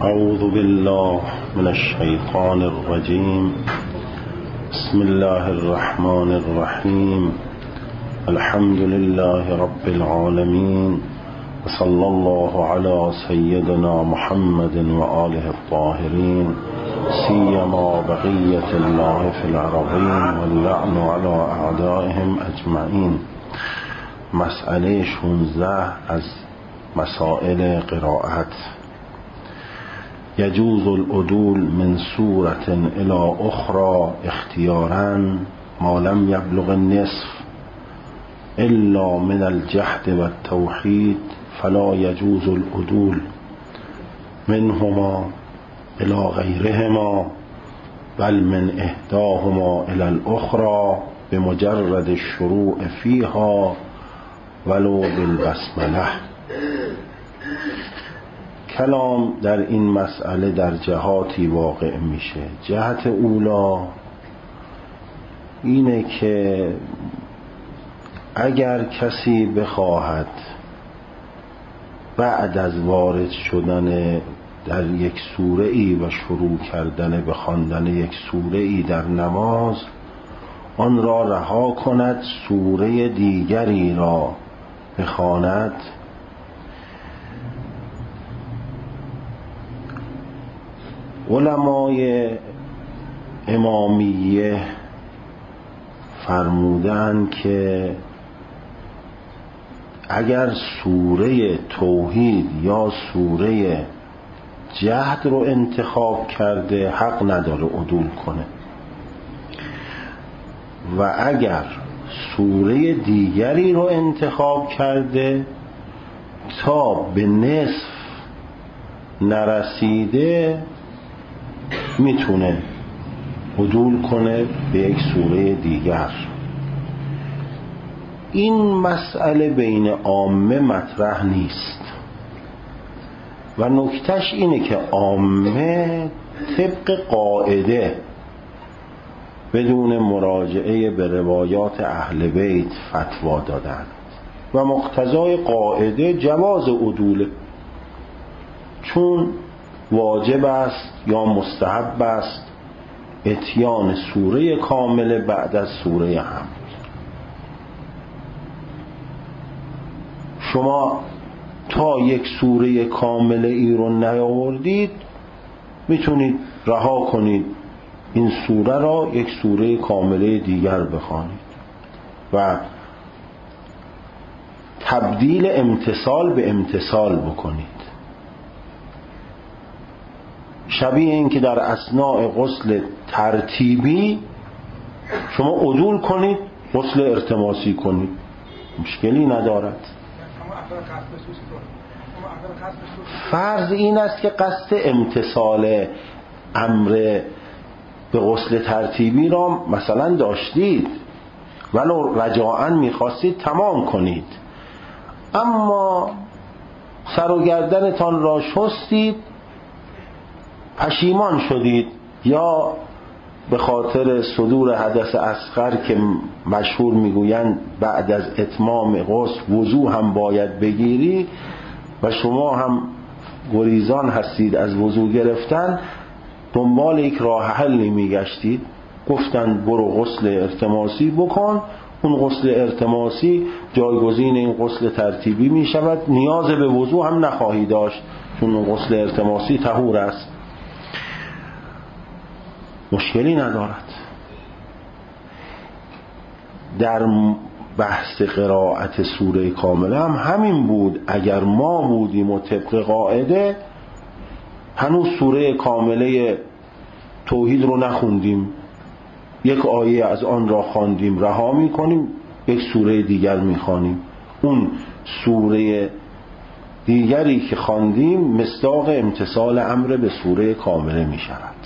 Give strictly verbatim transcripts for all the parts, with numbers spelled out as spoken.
اعوذ بالله من الشیطان الرجیم. بسم الله الرحمن الرحیم. الحمد لله رب العالمین و صلی الله علی سیدنا محمد و آله الطاهرین سیما بقیة الله فی الارضین واللعن علی اعدائهم اجمعین. مسئله شانزده از مسائل قرائت. یجوز العدول من سورة الى اخرى اختیارا ما لم یبلغ النصف الا من الجحد والتوحید فلا یجوز العدول منهما الى غیرهما بل من احداهما الى الاخرى بمجرد الشروع فيها ولو بالبسمله. کلام در این مسئله در جهاتی واقع میشه. جهت اولا اینه که اگر کسی بخواهد بعد از وارد شدن در یک سوره ای و شروع کردن به خواندن یک سوره ای در نماز آن را رها کند، سوره دیگری را بخواند، علمای امامیه فرمودند که اگر سوره توحید یا سوره جهد رو انتخاب کرده حق نداره عدول کنه و اگر سوره دیگری رو انتخاب کرده تا به نصف نرسیده میتونه عدول کنه به یک سوره دیگر. این مسئله بین عامه مطرح نیست و نکتهش اینه که عامه طبق قاعده بدون مراجعه به روایات اهل بیت فتوا دادند و مقتضای قاعده جواز عدوله، چون واجب است یا مستحب است اتیان سوره کامله بعد از سوره حمد. شما تا یک سوره کامله ای رو نیاوردید میتونید رها کنید این سوره را، یک سوره کامله دیگر بخوانید و تبدیل امتصال به امتصال بکنید. شبیه این که در اثناء غسل ترتیبی شما عدول کنید غسل ارتماسی کنید، مشکلی ندارد. فرض این است که قصد امتصال امر به غسل ترتیبی را مثلا داشتید ولو رجاءً میخواستید تمام کنید، اما سر و گردنتان را شستید، پشیمان شدید یا به خاطر صدور حدث اصغر که مشهور میگویند بعد از اتمام غسل وضو هم باید بگیری و شما هم گریزان هستید از وضو گرفتن، دنبال یک راه حلی میگشتید، گفتند برو غسل ارتماسی بکن، اون غسل ارتماسی جایگزین این غسل ترتیبی میشود، نیاز به وضو هم نخواهی داشت چون اون غسل ارتماسی طهور است، مشکلی ندارد. در بحث قرائت سوره کامله هم همین بود. اگر ما بودیم و طبق قاعده هنوز سوره کامله توحید رو نخوندیم، یک آیه از آن را خواندیم رها میکنیم، یک سوره دیگر میخوانیم، اون سوره دیگری که خواندیم مصداق امتصال امر به سوره کامله میشود.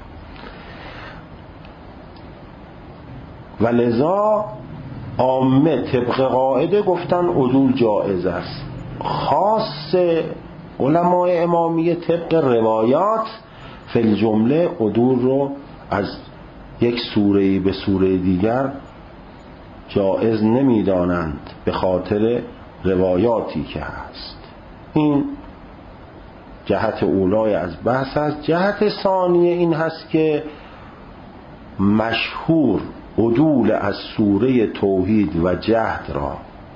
و لذا عامه طبق قاعده گفتن عدول جائز است. خاص علمای امامیه طبق روایات فی الجمله عدول رو از یک سوره به سوره دیگر جائز نمیدانند به خاطر روایاتی که هست. این جهت اولای از بحث است. جهت ثانیه این هست که مشهور عدول از سوره توحید و جهد را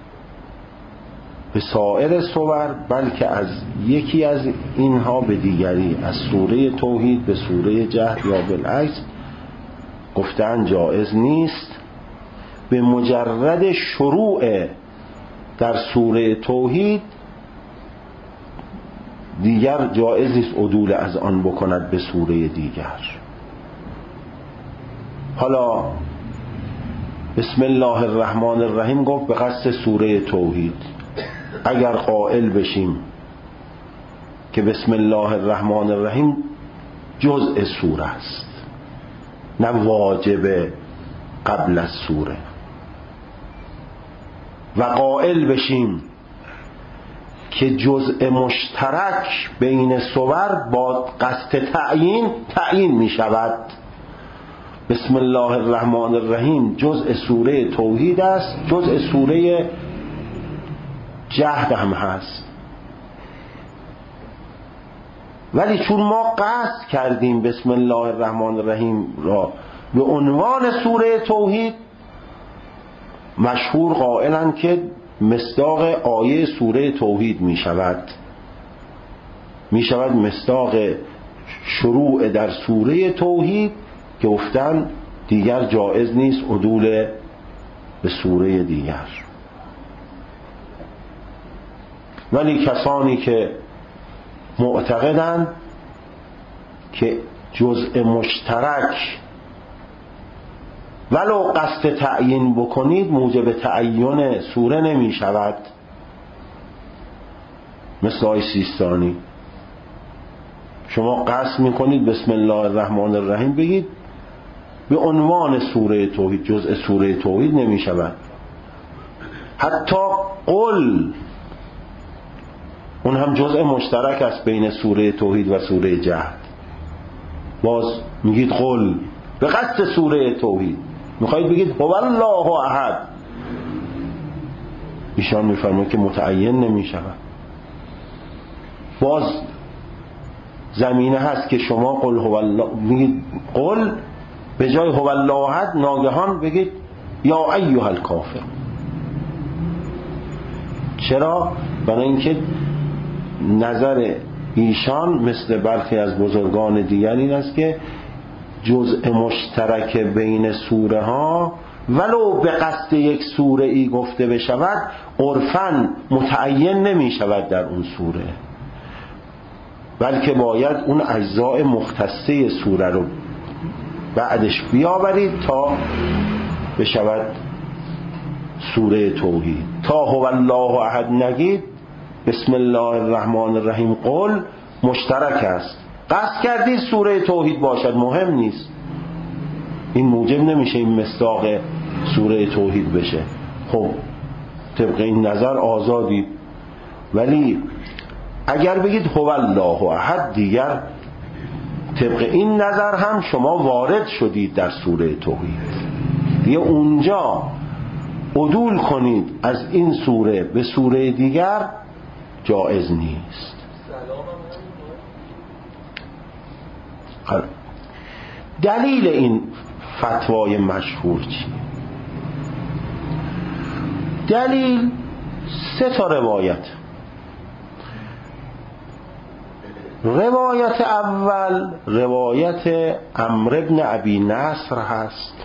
به سایر سور، بلکه از یکی از اینها به دیگری، از سوره توحید به سوره جهد یا بالعکس، گفتن جایز نیست. به مجرد شروع در سوره توحید دیگر جایز نیست عدول از آن بکند به سوره دیگر. حالا بسم الله الرحمن الرحیم گفت به قصد سوره توحید. اگر قائل بشیم که بسم الله الرحمن الرحیم جزء سوره است نه واجب قبل از سوره، و قائل بشیم که جزء مشترک بین سور با قصد تعیین تعیین می شود. بسم الله الرحمن الرحیم جزء سوره توحید است، جزء سوره جهد هم هست، ولی چون ما قصد کردیم بسم الله الرحمن الرحیم را به عنوان سوره توحید، مشهور قائلند که مصداق آیه سوره توحید می شود می شود مصداق شروع در سوره توحید، که گفتن دیگر جایز نیست عدول به سوره دیگر. ولی کسانی که معتقدند که جزء مشترک ولو قصد تعیین بکنید موجب تعیین سوره نمی شود، مثل آیه سیستانی شما قصد میکنید بسم الله الرحمن الرحیم بگید به عنوان سوره توحید، جزء سوره توحید نمی شود. حتی قل اون هم جزء مشترک است بین سوره توحید و سوره جهد، باز میگید قل به قصد سوره توحید، میخواید بگید هو الله احد، ایشان میفرماید که متعین نمیشود. باز زمینه هست که شما قل هو الله میگید قل به جای هو الله احد ناگهان بگید یا ایها الکافر. چرا؟ برای اینکه نظر ایشان مثل برخی از بزرگان دیگر این است که جزء مشترک بین سوره ها ولو به قصد یک سوره ای گفته بشود عرفاً متعین نمی شود در اون سوره، بلکه باید اون اجزاء مختصه سوره رو بعدش بیاورید تا بشود سوره توحید. تا هو الله احد نگید بسم الله الرحمن الرحیم قل مشترک است، قصد کردید سوره توحید باشد مهم نیست، این موجب نمیشه این مصداق سوره توحید بشه. خب طبق این نظر آزادی، ولی اگر بگید هو الله احد دیگر طبق این نظر هم شما وارد شدید در سوره توحید، دیگه اونجا عدول کنید از این سوره به سوره دیگر جایز نیست. دلیل این فتوای مشهور چی؟ دلیل سه تا روایت. روایت اول روایت عمرو بن ابی نصر هست.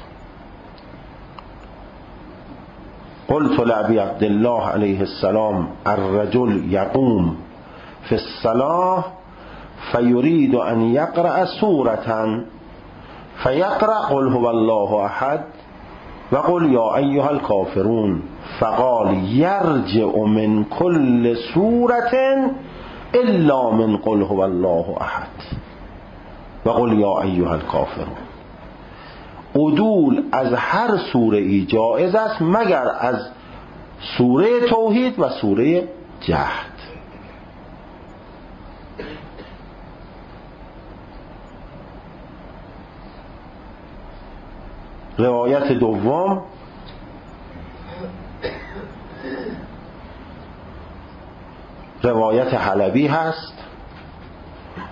قلت لأبي عبد الله عليه السلام الرجل يقوم في الصلاة فيريد أن يقرأ سورة فيقرأ قل هو الله أحد وقل يا أيها الكافرون فقال يرجع من كل سورة إلا من قل هو الله أحد وقل يا أيها الكافرون. عدول از هر سوره ای جایز است مگر از سوره توحید و سوره جهد. روایت دوم روایت حلبی هست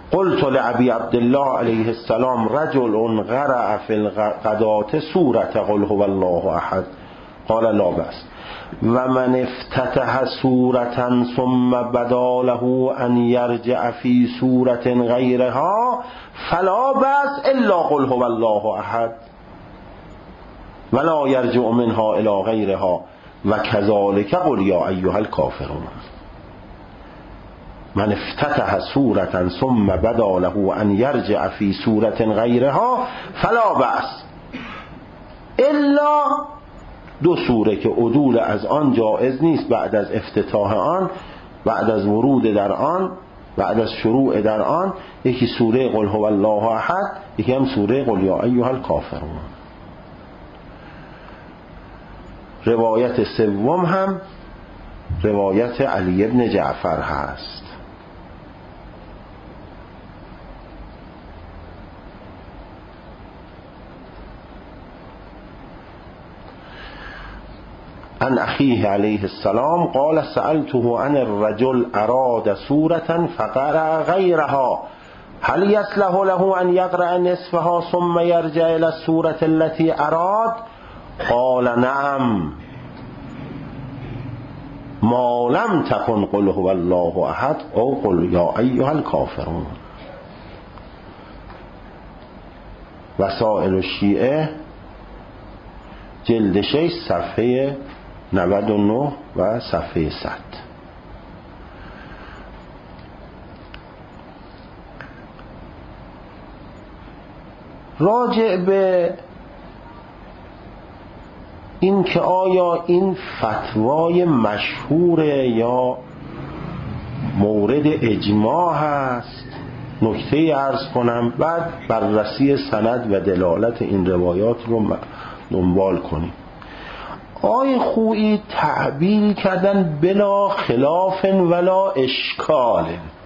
قلت لأبي عبدالله علیه السلام رجل قرأ فی الغداة سورة قل هو الله احد قال لا بأس و من افتتح سورة ثم بدا له ان یرجع فی سورة غیرها فلا بأس الا قل هو الله احد ولا یرجع منها الى غیرها و کذالک قل یا ایها الکافرون. من افتتح سورة ثم بدا له ان یرجع فی سورة غیرها فلا بأس الا دو سوره که عدول از آن جائز نیست بعد از افتتاح آن، بعد از ورود در آن، بعد از شروع در آن، یکی سوره قل هو الله احد، یکی هم سوره قل یا ایها الکافرون. روایت سوم هم روایت علی ابن جعفر هست. عن أخيه عليه السلام قال سألته عن الرجل أراد سورة فقرأ غيرها هل يصلح له أن يقرأ نصفها ثم يرجع إلى السورة التي أراد؟ قال نعم ما لم تكن قل هو الله أحد أو قل يا أيها الكافرون. وسائل الشیعه جلد شش صفحه نود و نه و صفحه صد. راجع به این که آیا این فتوای مشهوره یا مورد اجماع هست نکته عرض کنم، بعد بررسی سند و دلالت این روایات رو دنبال کنیم. آی خویی تعبیر کردن بلا خلاف ولا اشکال،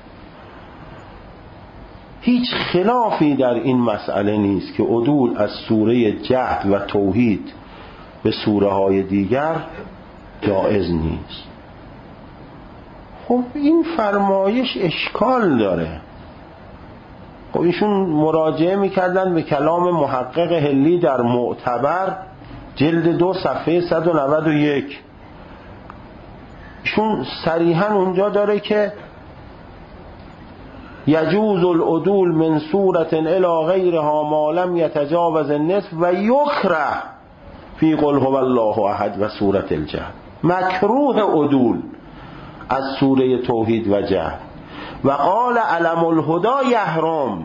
هیچ خلافی در این مسئله نیست که عدول از سوره جهد و توحید به سوره های دیگر جائز نیست. خب این فرمایش اشکال داره. خب ایشون مراجعه میکردن به کلام محقق هلی در معتبر جلد دو صفحه صد و نود و یک. ایشون صریحا اونجا داره که یجوز العدول من سورة الى غیرها ما لم یتجاوز النصف و یکره فی قل هو الله احد و سورة الجهد. مکروه عدول از سوره توحید و جهد. و قال علم الهدى یحرم.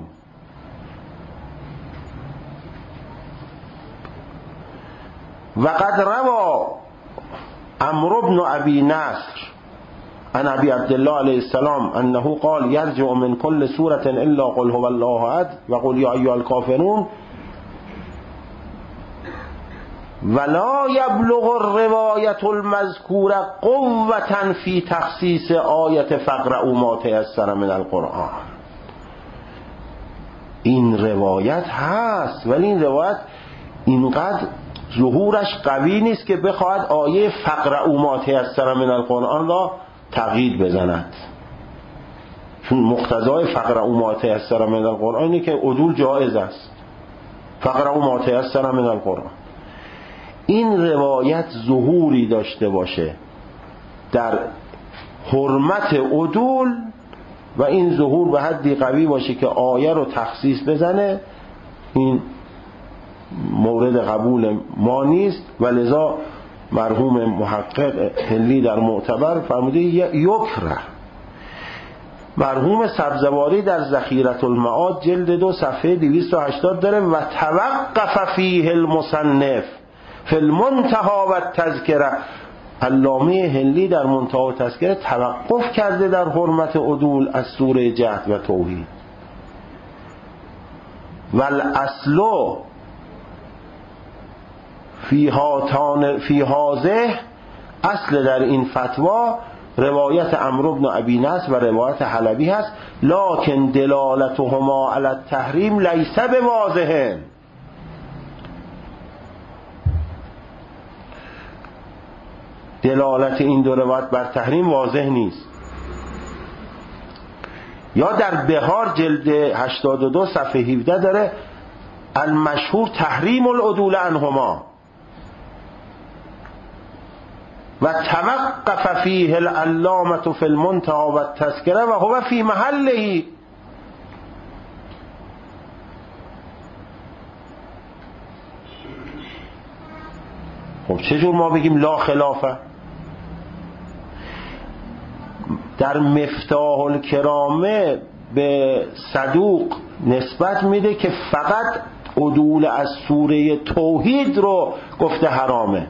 و قد روى عمرو بن ابي نصر عن ابي عبد الله عليه السلام انه قال يرجع من كل سورة الا قل هو الله احد و قل يا ايها الكافرون ولا يبلغ الرواية المذكورة قوة في تخصيص آية فاقرؤوا ما تيسر من القرآن. این روایت هست ولی این روایت اینقدر ظهورش قوی نیست که بخواهد آیه فاقرؤوا ما تیسر من القرآن را تقیید بزند، چون مقتضای فاقرؤوا ما تیسر من القرآن اینه که عدول جائز است. فاقرؤوا ما تیسر من القرآن. این روایت ظهوری داشته باشه در حرمت عدول و این ظهور به حدی قوی باشه که آیه رو تخصیص بزنه، این مورد قبول ما نیست و لذا مرحوم محقق هلی در معتبر فرموده یکره. مرحوم سبزواری در ذخیرة المعاد جلد دو صفحه دویست و هشتاد داره و توقف فیه المصنف فی المنتهى و التذکره. علامه هلی در منتهى و تذکره توقف کرده در حرمت عدول از سوره جهد و توحید. والاصل فی هاتان فی هازه، اصل در این فتوا روایت عمرو بن ابی نصر و روایت حلبی هست، لکن دلالتهما علی التحریم لیس بواضح. دلالت این دو روایت بر تحریم واضح نیست. یا در بهار جلد هشتاد و دو صفحه هفده داره المشهور تحریم العدول عنهما و توقف فیه العلامة فی المنتهى و التذکره و هو فی محله. خب چجور ما بگیم لا خلافه؟ در مفتاح الکرامه به صدوق نسبت میده که فقط عدول از سوره توحید رو گفته حرامه،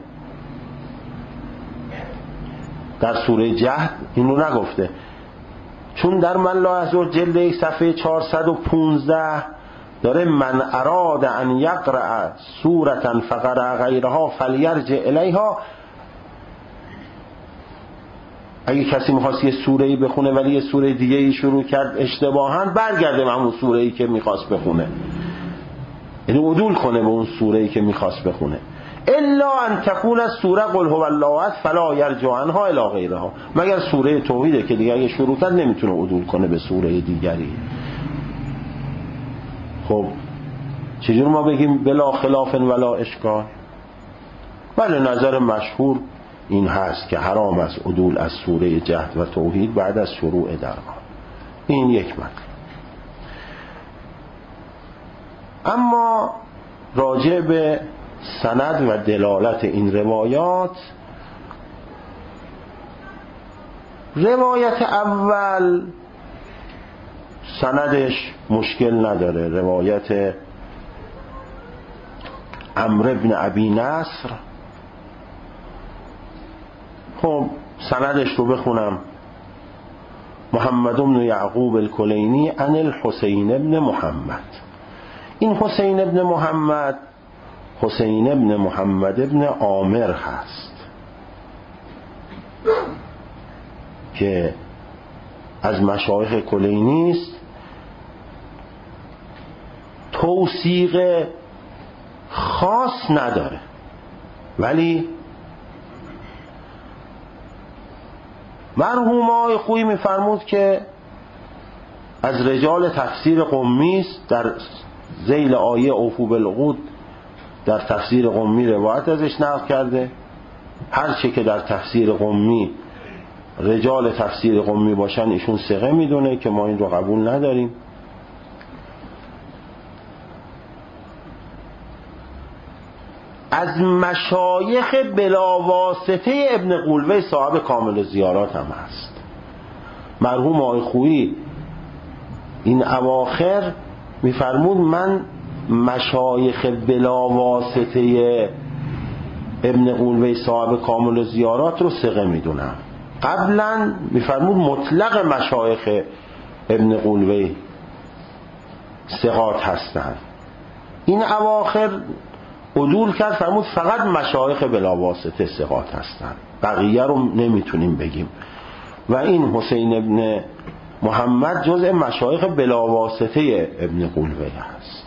در سوره جهد این رو نگفته. چون در من لا یحضر جلد یک صفحه چهارصد و پانزده داره من اراد ان یقرأ سورة فقرأ غیرها فلیرجع الیها، اگه کسی میخواست یه سوره‌ای بخونه ولی یه سوره دیگه ای شروع کرد اشتباهاً، برگرده به همون سوره‌ای که میخواست بخونه، یعنی عدول کنه به اون سوره‌ای که میخواست بخونه. الا ان تكون السوره قل هو الله احد فلا يرجع عنها الی غیرها، مگر سوره توحیده که دیگه اگه شروع کرد نمیتونه عدول کنه به سوره دیگری. خب چجور ما بگیم بلا خلاف ولا اشکال؟ ولی نظر مشهور این هست که حرام است عدول از سوره جهد و توحید بعد از شروع درها. این یک مطلب. اما راجع به سند و دلالت این روایات، روایت اول سندش مشکل نداره، روایت عمرو بن ابی نصر. خب سندش رو بخونم: محمد بن یعقوب الکلینی عن الحسین بن محمد. این حسین بن محمد حسین بن محمد بن عامر هست که از مشایخ کلینی است. توثیق خاص نداره، ولی مرحوم آقای خویی میفرمود که از رجال تفسیر قمی است. در ذیل آیه اوفوا بالعقود در تفسیر قمی روایت ازش نقل کرده. هر چه که در تفسیر قمی رجال تفسیر قمی باشن ایشون ثقه میدونه که ما این رو قبول نداریم. از مشایخ بلاواسطه ابن قولوی صاحب کامل زیارات هم هست. مرحوم آقای خویی این اواخر میفرمود من مشایخ بلاواسطه ابن قولوی صاحب کامل زیارات رو ثقه میدونم. قبلا میفرمود مطلق مشایخ ابن قولوی ثقات هستند. این اواخر عدول کرد، فرمود فقط مشایخ بلاواسطه ثقات هستند، بقیه رو نمیتونیم بگیم. و این حسین ابن محمد جزء مشایخ بلاواسطه ابن قولوی هست.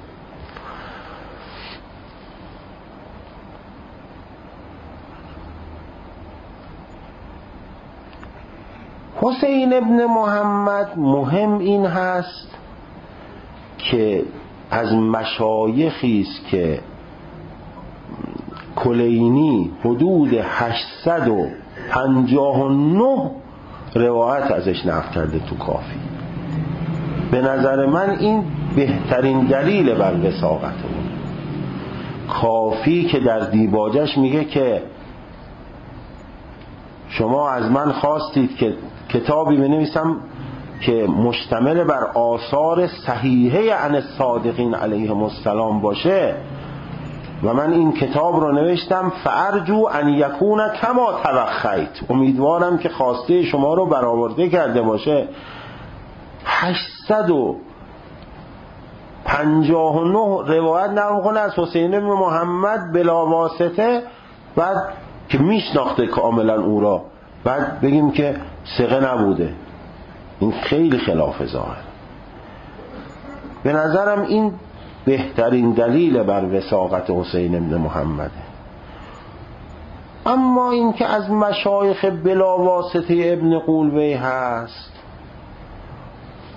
حسین ابن محمد مهم این هست که از مشایخی است که کلینی حدود هشتصد و پنجاه و نه روایت ازش نقل کرده تو کافی. به نظر من این بهترین دلیل بر وثاقت اون. کافی که در دیباجش میگه که شما از من خواستید که کتابی بنویسم که مشتمل بر آثار صحیحه عن الصادقین علیهم السلام باشه و من این کتاب رو نوشتم. فارجو ان یکون کما توخیت، امیدوارم که خواسته شما رو برآورده کرده باشه. هشتصد و پنجاه و نه روایت نقل کنه از حسین بن محمد بلا واسطه، بعد که میشناخته کاملا او را، بعد بگیم که ثقه نبوده. این خیلی خلاف ظاهر. به نظرم این بهترین دلیل بر وثاقت حسین بن محمده. اما این که از مشایخ بلا واسطه ابن قولوی هست،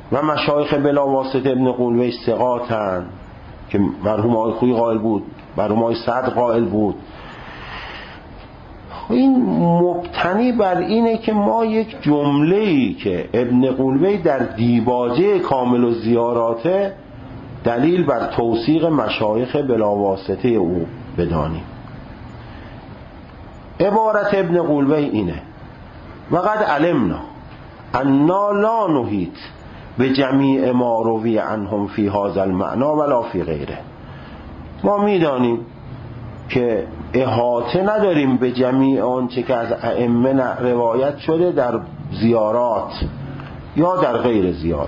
و مشایخ بلاواسطه ابن قولوی ثقاتن که مرحوم آقای خویی قائل بود، مرحوم آقای صدر قائل بود. این مبتنی بر اینه که ما یک جمله‌ای که ابن قولوی در دیباجه کامل الزیاراته دلیل بر توثیق مشایخ بلاواسطه او بدانیم. عبارت ابن قولوی اینه: وقد علمنا انا لا نحیط به جمیع ما روی عنهم فی هذا المعنی ولا فی غیره. ما میدانیم که احاطه نداریم به جمیع آنچه که از ائمه روایت شده در زیارات یا در غیر زیارات،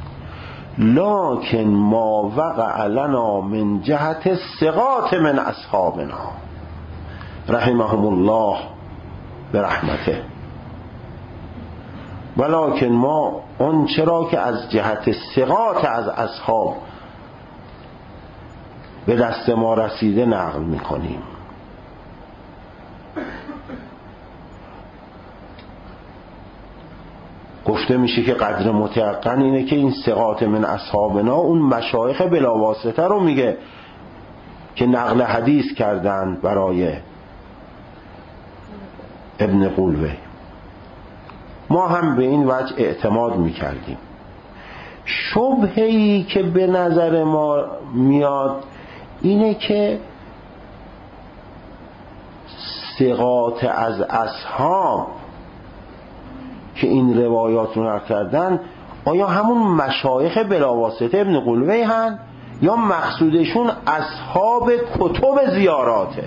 لکن ما وقع لنا من جهت الثقات من اصحابنا رحمهم الله برحمته، ولکن ما اون چرا که از جهت ثقات از اصحاب به دست ما رسیده نقل میکنیم. گفته میشه که قدر متیقن اینه که این ثقات من اصحابنا اون مشایخ بلاواسطه رو میگه که نقل حدیث کردن برای ابن قولوی. ما هم به این وجه اعتماد میکردیم. شبهه‌ای که به نظر ما میاد اینه که ثقات از اصحاب که این روایات رو نقل کردن آیا همون مشایخ بلاواسطه ابن قولوی هن یا مقصودشون اصحاب کتب زیاراته؟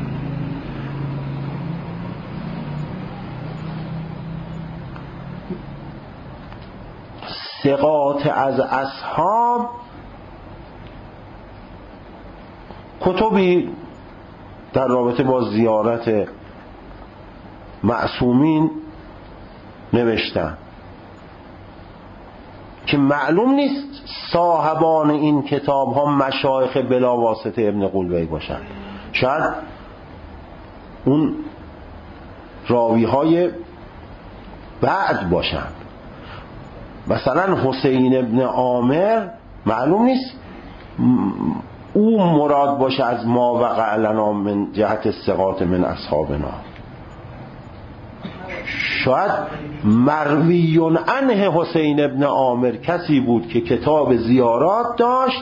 ثقات از اصحاب کتبی در رابطه با زیارت معصومین نوشتن که معلوم نیست صاحبان این کتاب ها مشایخ بلاواسطه ابن قولوی باشن. شاید اون راوی های بعد باشن. مثلا حسین ابن عامر معلوم نیست او مراد باشه از ما وقع لنا من جهت الثقات من اصحابنا. شاید مرویون عنه حسین ابن عامر کسی بود که کتاب زیارات داشت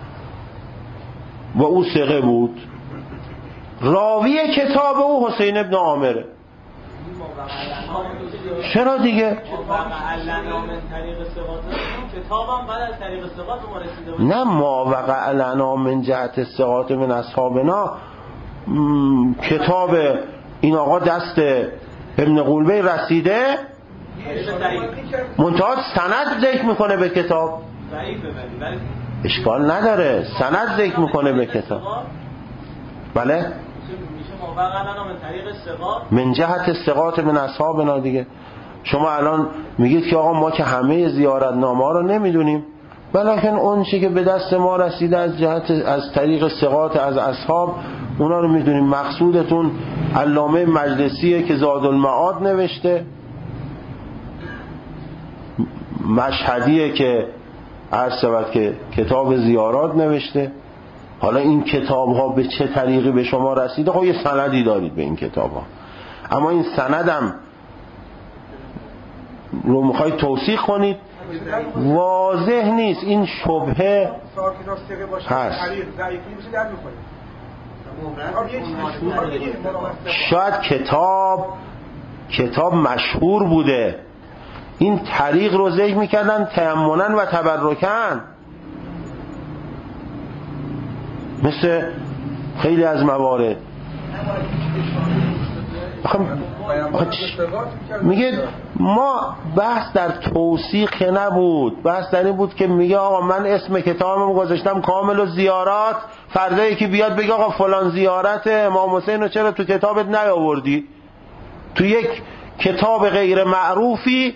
و او ثقه بود، راوی کتاب او حسین ابن عامره. چرا دیگه؟ نه ما وقع لنا من جهت الثقات من اصحابنا کتاب این آقا دست ابن قولوی رسیده منتها سند ذکر میکنه به کتاب. اشکال نداره سند ذکر میکنه به کتاب. بله من جهت الثقات من اصحابنا دیگه. شما الان میگید که آقا ما که همه زیارت نامه ها رو نمیدونیم، ولیکن اون چی که به دست ما رسیده از جهت از طریق ثقات از اصحاب اونا رو میدونیم. مقصودتون علامه مجلسیه که زادالمعاد نوشته، مشهدیه که عرض شود که کتاب زیارات نوشته. حالا این کتاب ها به چه طریقی به شما رسیده؟ خب یه سندی دارید به این کتاب ها، اما این سندم رو میخواید توثیق کنید واضح نیست. این شبهه هست. شاید کتاب کتاب مشهور بوده، این طریق رو ذکر میکردن تیمنا و تبرکن، مثل خیلی از موارد. میگه ما بحث در توثیق که نبود، بحث در این بود که میگه آقا من اسم کتابم گذاشتم کامل الزیارات، فردایی که بیاد بگه آقا فلان زیارت امام حسین رو چرا تو کتابت نیاوردی؟ تو یک کتاب غیر معروفی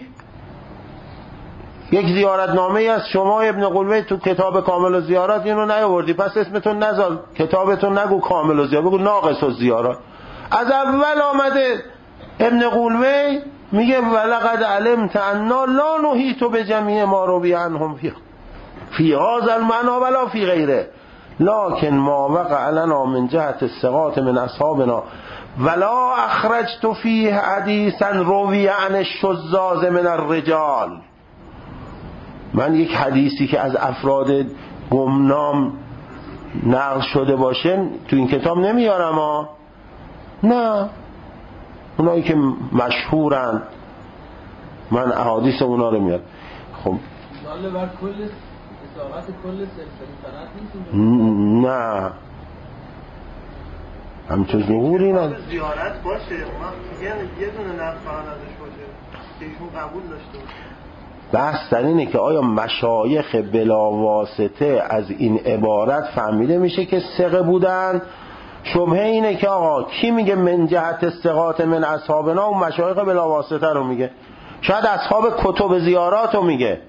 یک زیارتنامه از شما ابن قولوی تو کتاب کامل الزیارات اینو نیاوردی، پس اسمتون نذار، کتابتون نگو کامل الزیارات، بگو ناقص الزیارات. از اول آمده ابن قولوی میگه ولقد علمت انا لا نحیط بجمیع ما روی عنهم فی فی هذا المعنى ولا فی غیره لكن ما وقع لنا من جهت الثقات من اصحابنا ولا اخرجت فيه حدیثا روی عن الشذاذ من الرجال. من یک حدیثی که از افراد گمنام نقل شده باشه تو این کتاب نمیارم ها، نه، اونایی که مشهورن من احادیث اونا رو میارم. خب سوال بر کل اصابت کل سلسله سند نیست؟ نه همچون ظهوری نه زیارت باشه یعنی یه دونه نقل فقط ازش باشه که ایشون قبول داشته باشه. بحث در اینه که آیا مشایخ بلا واسطه از این عبارت فهمیده میشه که ثقه بودن؟ شبهه اینه که آقا کی میگه من جهت استقاط من اصحابنا؟ اون مشایخ بلا واسطه رو میگه، شاید اصحاب کتب زیارات رو میگه،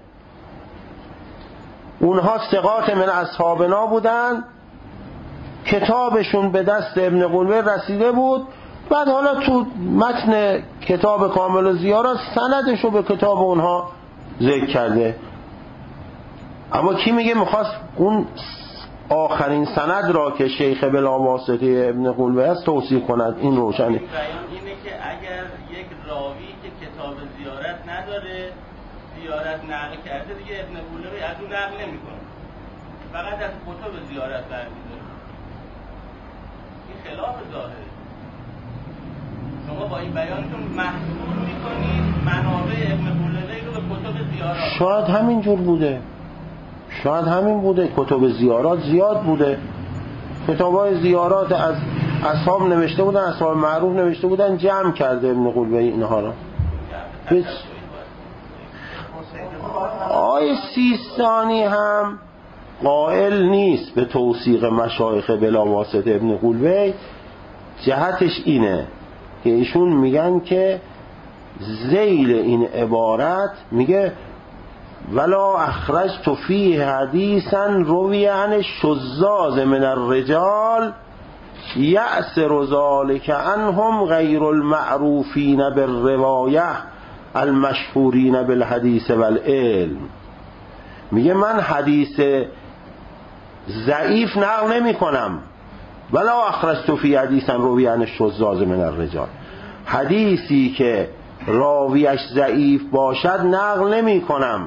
اونها ثقات من اصحابنا بودن، کتابشون به دست ابن قلوه رسیده بود، بعد حالا تو متن کتاب کامل زیارات سندشو به کتاب اونها ذکر کرده. اما کی میگه میخواست اون آخرین سند را که شیخ بلا واسطه ابن قلوه است توصیح کند؟ این روشنه. بیان اینه که اگر یک راوی که کتاب زیارت نداره زیارت نقل کرده دیگه ابن قلوه از اون نقل نمیکنه، فقط از کتب زیارت برمی‌داره. این خلاف ظاهره. شما با این بیانتون محصول میکنید منابع ابن قلوه رو به کتب زیارات. شاید همین جور بوده، شاید همین بوده، کتب زیارات زیاد بوده، کتابای زیارات از اصحاب نوشته بودن، اصحاب معروف نوشته بودن، جمع کرده ابن قلوه اینها را. بس آی سیستانی هم قائل نیست به توثیق مشایخ بلا واسطه ابن قلوه. جهتش اینه که ایشون میگن که ذیل این عبارت میگه ولا اخرجت فیه حدیثا روی عن الشذاذ من الرجال یأثر ذلک عنهم غیر المعروفین بالروایه المشهورین بالحدیث والعلم. میگه من حدیث ضعیف نقل نمی کنم، ولا اخرجت فی حدیثا روی عن الشذاذ من الرجال، حدیثی که راویش ضعیف باشد نقل نمی کنم،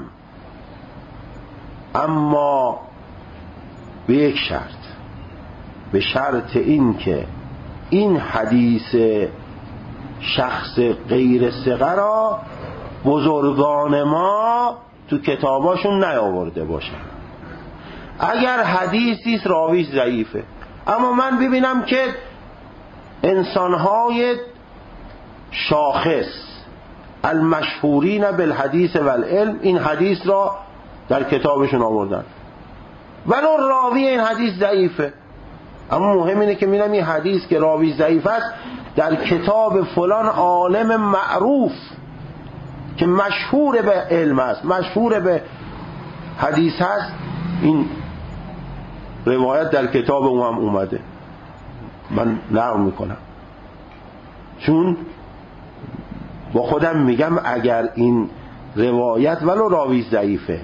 اما به یک شرط، به شرط این که این حدیث شخص غیر ثقه را بزرگان ما تو کتاباشون نیاورده باشن. اگر حدیثی راویش ضعیفه اما من ببینم که انسانهای شاخص المشهورین بالحدیث والعلم این حدیث را در کتابشون آوردن، ولو راوی این حدیث ضعیفه، اما مهم اینه که میرم این حدیث که راوی ضعیف است در کتاب فلان عالم معروف که مشهور به علم است، مشهور به حدیث هست، این روایت در کتاب اون هم اومده، من نقل میکنم. چون با خودم میگم اگر این روایت ولو راوی ضعیفه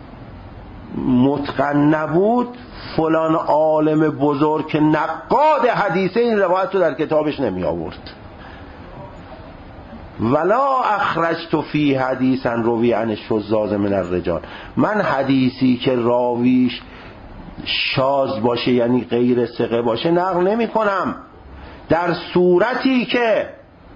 متقن نبود، فلان عالم بزرگ که نقاد حدیثه این روایت رو در کتابش نمی آورد. ولا اخرجت فی حدیثا روی عن الشذاذ من الرجال، من حدیثی که راویش شاذ باشه یعنی غیر ثقه باشه نقل نمی کنم، در صورتی که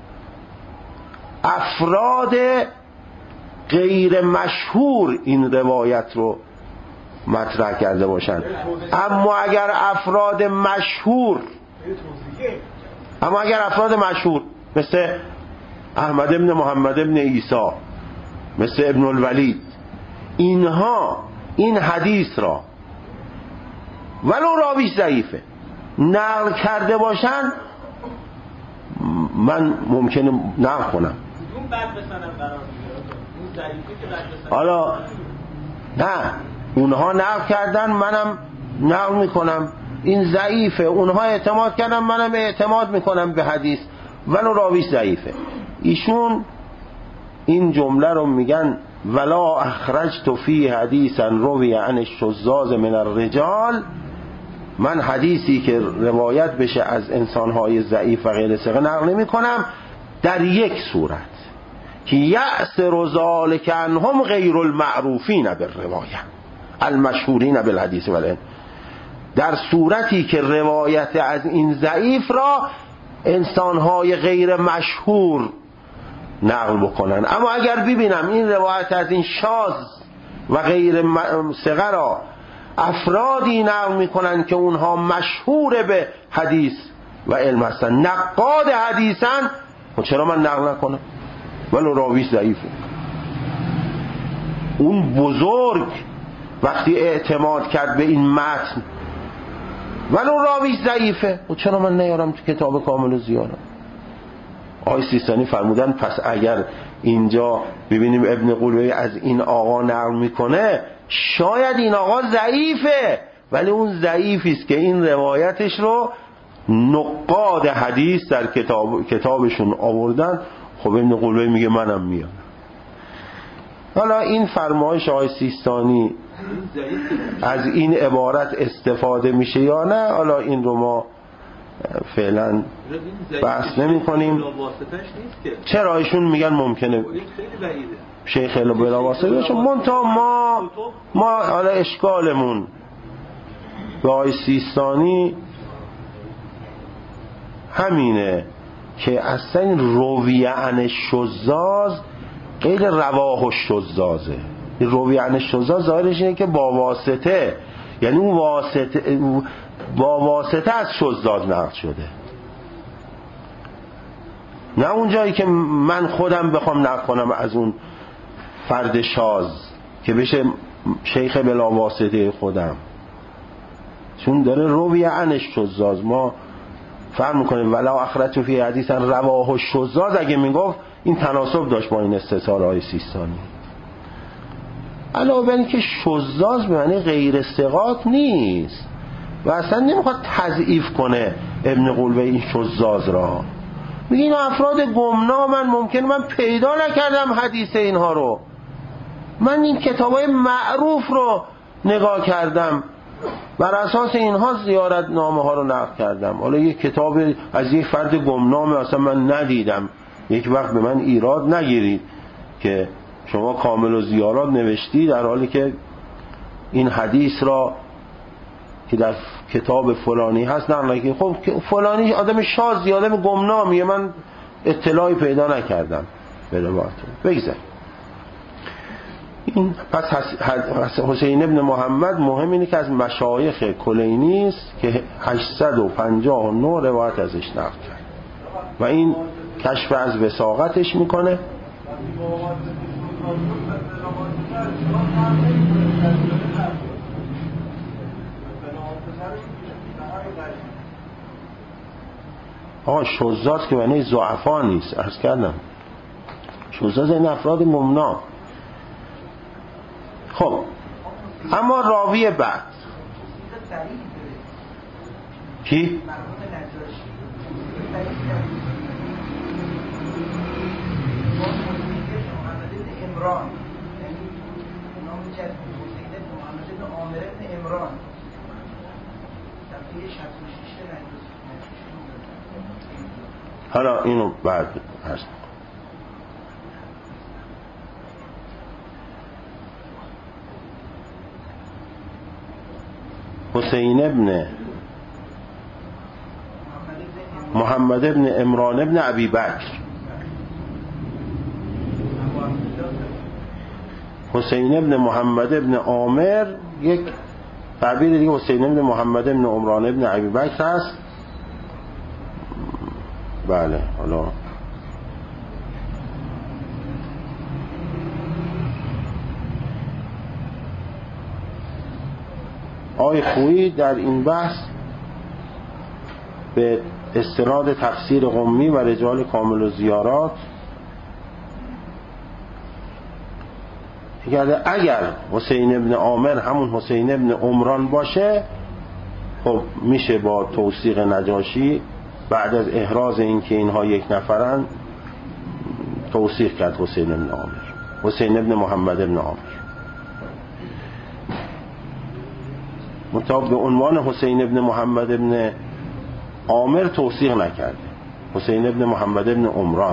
افراد غیر مشهور این روایت رو مطرح کرده باشند. اما اگر افراد مشهور اما اگر افراد مشهور مثل احمد ابن محمد ابن عیسی، مثل ابن الولید، اینها این حدیث را ولو راویش ضعیفه نقل کرده باشن، من ممکنه نقل کنم. حالا نه، اونها نقل کردن منم نقل میکنم، این ضعیفه، اونها اعتماد کردن منم اعتماد میکنم به حدیث ولو راویش ضعیفه. ایشون این جمله رو میگن ولا اخرجت فی حدیثا روی عن الشذاذ من الرجال، من حدیثی که روایت بشه از انسانهای ضعیف و غیر ثقه نقل نمی کنم در یک صورت که یأثر ذلک عنهم غیر المعروفین بالروایه المشهورین بالحدیث والعلم، در صورتی که روایت از این ضعیف را انسانهای غیر مشهور نقل بکنن. اما اگر ببینم این روایت از این شاذ و غیر ثقه را افرادی نقل میکنن که اونها مشهور به حدیث و علم هستن، نقاد حدیثن، و چرا من نقل نکنم ولو راویش ضعیفه؟ اون بزرگ وقتی اعتماد کرد به این متن ولو راویش ضعیفه، و چرا من نیارم تو کتاب کامل و زیارت؟ آقای سیستانی فرمودن پس اگر اینجا ببینیم ابن قلوی از این آقا نقل میکنه، شاید این آقا ضعیفه، ولی اون ضعیفی است که این روایتش رو نقاد حدیث در کتاب کتابشون آوردن. خب ابن قلوی میگه منم میام. حالا این فرمایش آقای سیستانی از این عبارت استفاده میشه یا نه، حالا این رو ما فعلا بحث نمی کنیم. چرا ایشون میگن ممکنه شیخ بلا واسطه باشه، منتها ما ما حالا اشکالمون به آقای سیستانی همینه که اصلا این رویه عن شذاذ غیر رواه الشذاذه. این رویه عن شذاذ ظاهرش اینه که با واسطه، یعنی اون واسطه با واسطه از شذاذ نقل شده، نه اون جایی که من خودم بخوام نقل کنم از اون فرد شاذ که بشه شیخ بلا واسطه خودم، چون داره رویه عن الشذاذ. ما فهم میکنیم ولا اخرجت فی حدیث رواه الشذاذ، اگه میگفت این تناسب داشت با این استثار های سیستانی. علاوه بر اینکه شذاذ به معنی غیر ثقات نیست و اصلا نمیخواد تضعیف کنه ابن قلوی این شذاذ را. میگه این افراد گمنامن، ممکن من پیدا نکردم حدیث اینها رو، من این کتابای معروف رو نگاه کردم، بر اساس اینها زیارت نامه ها رو نقل کردم. حالا یک کتاب از یک فرد گمنام اصلا من ندیدم، یک وقت به من ایراد نگیرید که شما کامل و زیارات نوشتی در حالی که این حدیث را که در کتاب فلانی هست نقل نکنید. خب فلانی آدم شاذی، آدم گمنامیه، من اطلاعی پیدا نکردم. بگذاریم این پس حسین ابن محمد مهم اینه که از مشایخ کلینی است که هشتصد و پنجاه و نه روایت ازش نقل کرد و این کشف از وثاقتش میکنه. آقا شذاذ که معنی ضعفا نیست، عرض کردم شذاذ این افراد ممنوع. خب اما راوی بعد کی؟ حالا اینو بعد هست. حسین ابن محمد ابن عمران ابن ابی بکر، حسین ابن محمد ابن عامر، یک تعبیر دیگه حسین ابن محمد ابن عمران ابن ابی بکر هست. بله حالا آقای خویی در این بحث به استناد تفسیر قمی و رجال کامل و زیارات اگر حسین ابن عامر همون حسین ابن عمران باشه، خب میشه با توثیق نجاشی بعد از احراز این که اینها یک نفرن توثیق کرد حسین بن عامر، حسین بن محمد بن عامر. مطابق به عنوان حسین بن محمد بن عامر توثیق نکرده، حسین بن محمد بن عمران.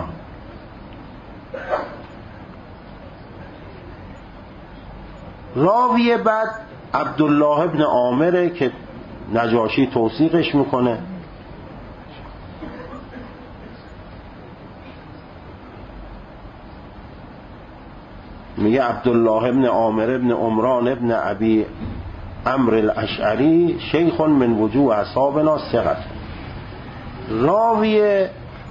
راوی بعد عبدالله بن عامره که نجاشی توثیقش میکنه. میگه عبدالله بن عامر بن عمران بن ابی عمرو الاشعری شیخ من وجوه اصحابنا ثقة. راوی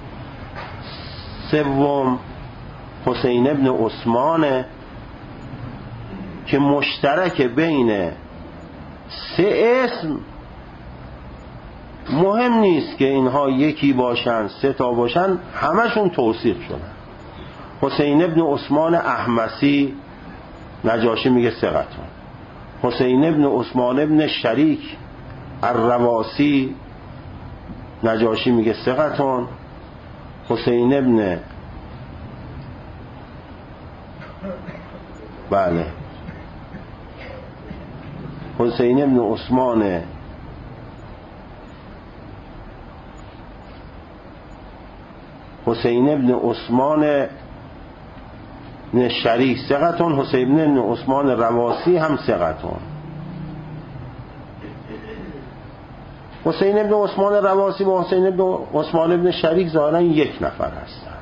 سوم حسین بن عثمان که مشترک بین سه اسم، مهم نیست که اینها یکی باشن سه تا باشن، همشون توثیق شدن. حسین بن عثمان احمسی نجاشی میگه ثقتون. حسین بن عثمان بن شریک الرواسی نجاشی میگه ثقتون. حسین بن بله حسین بن عثمان حسین بن عثمان بن شریک ثقتون. حسین بن عثمان رواسی هم ثقتون. حسین بن عثمان رواسی و حسین بن عثمان بن شریک ظاهرا یک نفر هستن،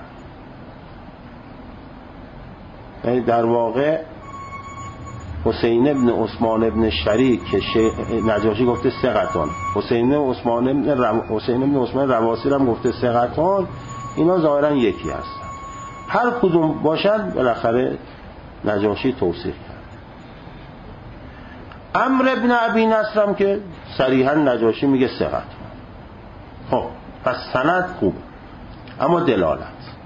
یعنی در واقع حسین بن عثمان بن شریک که نجاشی گفته ثقتون، حسین بن عثمان بن رو... حسین بن عثمان رواسی هم گفته ثقتون، اینا ظاهرا یکی هستن. هر کدوم باشد بالاخره نجاشی توثیق کرد. عمرو بن ابی نصر هم که صریحا نجاشی میگه ثقتون. خب پس سند خوب، اما دلالت.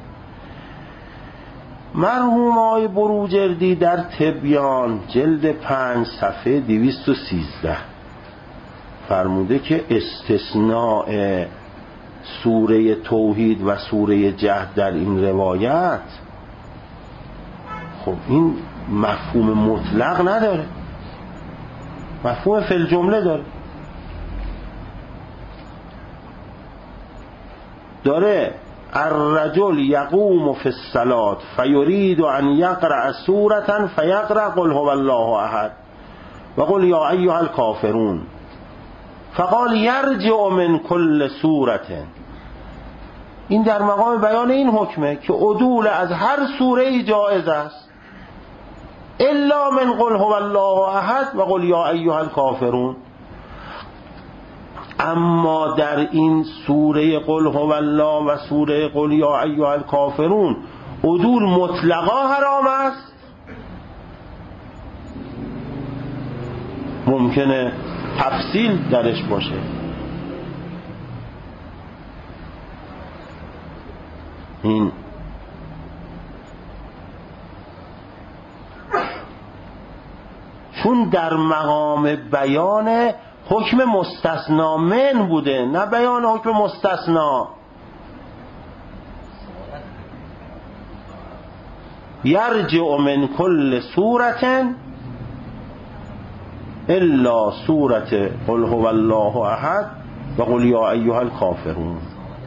مرحوم آقای بروجردی در تبیان جلد پنج صفحه دویست و سیزده فرموده که استثناء سوره توحید و سوره جهد در این روایت خب این مفهوم مطلق نداره، مفهوم فی الجمله داره. داره الرجل یقوم فی الصلاة فیرید ان یقرأ سورة فیقرأ قل هو الله احد و قل یا ایها الکافرون فقال یرجع من کل سورة. این در مقام بیان این حکمه که عدول از هر سوره جایز است الا من قل هو الله احد و قل یا ایها الکافرون. اما در این سوره قل هو الله و سوره قل یا ایها الکافرون عدول مطلقا حرام است. ممکنه تفصیل درش باشه. این چون در مقام بیان حکم مستثنا من بوده، نه بیان حکم مستثنا. یرجع من کل سورة الا سورة قل هو الله احد و قل یا ایها الکافرون.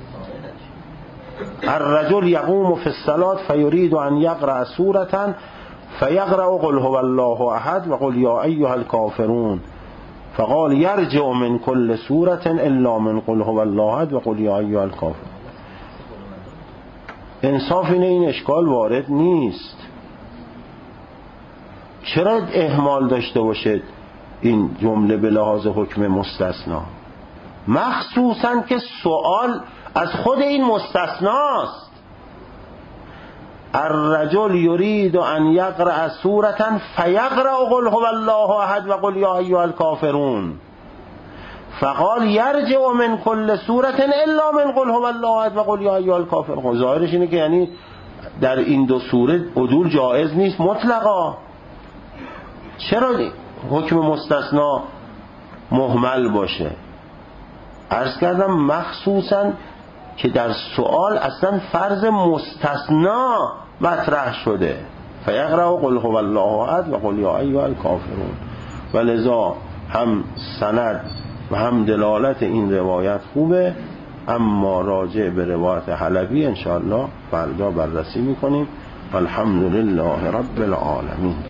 الرجل یقوم فی الصلاة فیرید ان یقرأ سورة فیقرأ قل هو الله احد و قل یا ایها الکافرون فقال یرجع من کل سورة الا من قل هو الله احد و قل یا ایها الکافرون. انصاف اینه این اشکال وارد نیست. چرا اهمال داشته باشد این جمله به لحاظ حکم مستثنا، مخصوصا که سوال از خود این مستثناست. الرجل یرید ان یقرأ سورة فیقرأ قل هو الله احد و قل یا ایها الکافرون فقال یرجع من کل سورة الا من قل هو الله احد و قل یا ایها الکافرون. ظاهرش اینه که یعنی در این دو سوره عدول جایز نیست مطلقا. چرا حکم مستثنا مهمل باشه؟ عرض کردم مخصوصا که در سوال اصلا فرض مستثنا مطرح شده، فیقرأ قل هو الله احد و قل یا ایها الکافرون. ولذا هم سند و هم دلالت این روایت خوبه، اما راجع به روایت حلبی انشاءالله فردا بررسی میکنیم. الحمدلله رب العالمین.